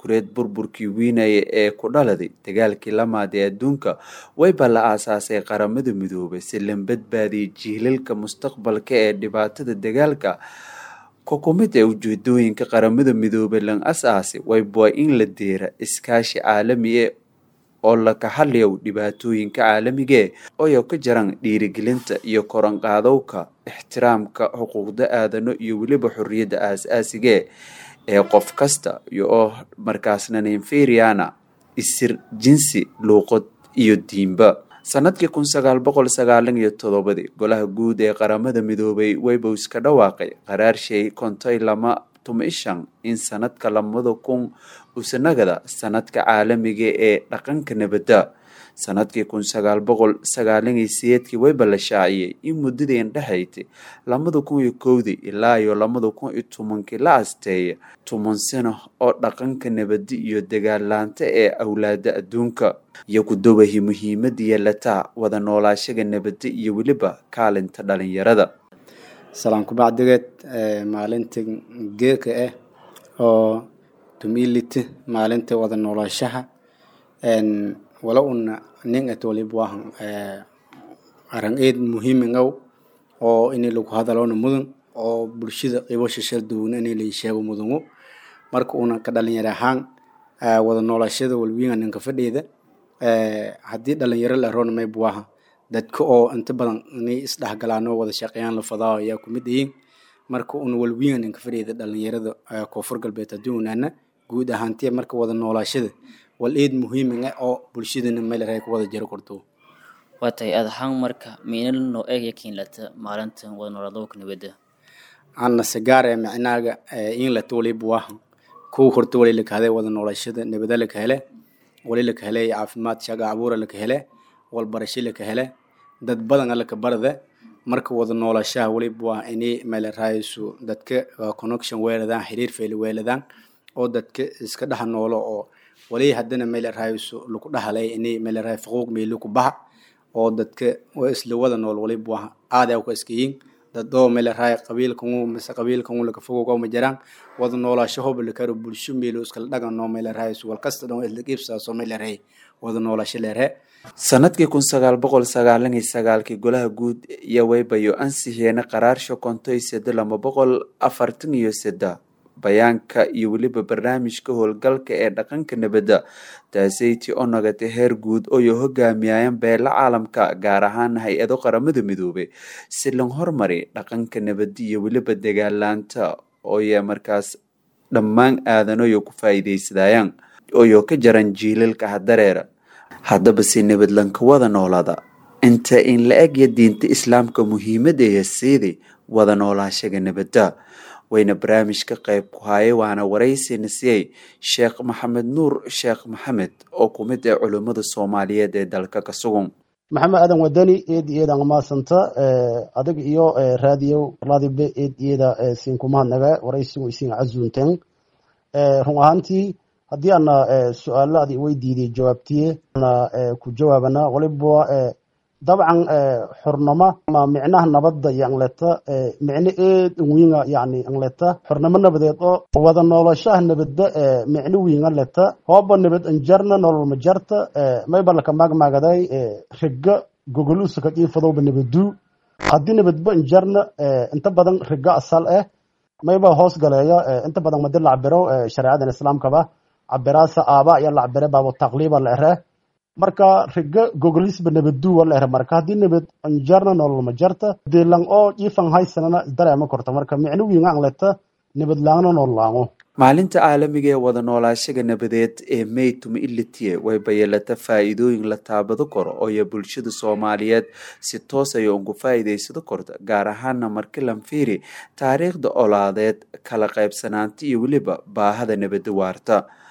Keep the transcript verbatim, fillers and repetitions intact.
kureed burburkii wiinaya ee ku dhaladay dagaalkii lamaad ee adduunka wayba la aasaasay qaramada midoobay si la badbaadiyay jiilalka mustaqbalka ee dhibaatada dagaalka xukuumadda ee ujeedooyinka qaramada midoobay lan asaasi wayba in la deera iskaashi caalami ah oo la ka hadlayo dhibaatooyinka caalamiga ah oo ka jaran dhiirigelinta iyo koran qaadowka ixtiraamka xuquuqda aadano iyo waliba xorriyadda aasaasiga ee qof kasta iyo markaasna inferiana isir jinsi luqad iyo diinba sanadkii kun sagaal boqol sagaal iyo todoba golaha guud ee qaramada midoobay wayba iska dhawaaqay qaraar shay kontay lama tumishan in sanadka lamada kun usanagada sanadka caalamiga ee dhaqanka nabadda sanadkii kun sagaal boqol sagaal iyo sideed wayba la shaaciyay in muddadii indhahayd lamada kun iyo kow ilaa iyo lamada kun iyo toban la asteeyay toban sano oo dhaqanka nabadda iyo dagaalaanta ee awlaada adduunka iyo ku doobahay muhiimadda yeelata wada noolaashaga nabadda iyo waliba kaalinta dhalinyarada salaan ku bacdigeed maalinta geerka ah oo tumiliti maalinta wada noolaashaha een wala una nin atoli buahan ee aran eed muhiim ah oo in lagu hadalona mudan oo bulshada qaybo shashal duwan in la sheego mudan marka una ka dhalinyaro ahaan wada noolaashada walwiina ninka fadhiyada ee hadii dhalinyaro la roon may buahan dadka oo inta badan inay isdhaxgalaan oo wada shaqeeyaan la fadaa ayaa ku mid yihiin marka una walwiina ninka fadhiyada dhalinyarada koonfur galbeed aduunana guud ahaantii marka wada noolaashada wal eed muhiim ah oo bulshadana meel ay ku wada jiro korto watay adhaan marka meenal noo eeg yakin lata maalinta wada noolaadowka nabadda anna sagaar ee macnaaga in la toolay buwahan ku horto wali la kaaday wada noolaashada nabadda la kale wali la kale caafimaad shaqa abuur la kale wal barasho la kale dad badan la ka barada marka wada noolaashaha wali buwahan inay meel raayso dadka connection weeladaan xiriir feel weeladaan oo dadka iska dhax noolo oo wali hadana meel raayso lagu dhaxlay inay meel raay fuquuq meel ku bax oo dadka oo isla wada nool wali buwahan aad ay ku iskiin dad oo meel raay qabiilka uu mise qabiilka uu la ka fogo ma jiraan wada noolaashaho bil ka bulsho meel iska dhagan noo meel raayso wal kasta oo isla qiibsaaso meel raay wada noolaasho leeyahay sanadkii kun sagaal boqol sagaal iyo sagaal golaha guud iyo waybayo ansixiyeen qaraar shokontoy saddex laba boqol afartan iyo saddex bayaanka iyo waliba barnaamijka howlgalka ee dhaqanka nabadda taasaytii oo noqotay heer guud oo ay hogaamiyayaan beela caalamka gaar ahaan hay'ado qaramada midoobay si loo horumariyo dhaqanka nabadda iyo waliba dagaalaanta oo ay markaas dhammaan aadanayo ku faa'iideysadayaan oo ay ka jaran jiilalka hadareera haddaba si nabad lanka wada noolada inta in la eg diinta islaamka muhiimadda ee sidii wada noolaashaga nabadda wayna barnaamijka qayb ku hayay waana waraysi nasiyay Sheekh Maxamed Nuur Sheekh Maxamed oo ku mid ah culimada Soomaaliyeed ee dalka ka sugan maxamed adan wadani eed iyada ma santa adag iyo raadiyo raadibe eed iyada siin kuma naga waraysigu isin azuntan run ahaantii hadii ana su'aalaadi weydiiday jawaabtiye ana ku jawaabana waliba dabcan xornimo ma micnaha nabadda iyo angleta micne eed wiinga yani angleta xornimo nabadeed oo wada noolaanshaha nabadda micne wiinga leta hooba nabad anjarna nolol ma jarta may balka magmagaday riga gogoluusa ka jiifado nabadu hadii nabadba anjarna inta badan riga asal ah may ba hoos galeeya inta badan madal cabiro shariicada islaamka ba cabiraasa aaba ya la cabire baabo taqliiba la eraa marka riga gogolisba nabadu wala eraa marka hadii nabad anjarna nolol ma jarta deelan oo jiifan haysanana dareema korto marka micno wiinga angleta nabad laana nolol laamo maalinta caalamiga ee wada noolaashaga nabadeed ee May tuma ilatiye way bayalata faa'iidooyin la taabado karo oo ay bulshada Soomaaliyeed si toos ah ugu faa'iideysan karto gaar ahaan marka la fiiriyo taariikhda olaadeed kala qaybsanaanta iyo waliba baahada nabadda waarta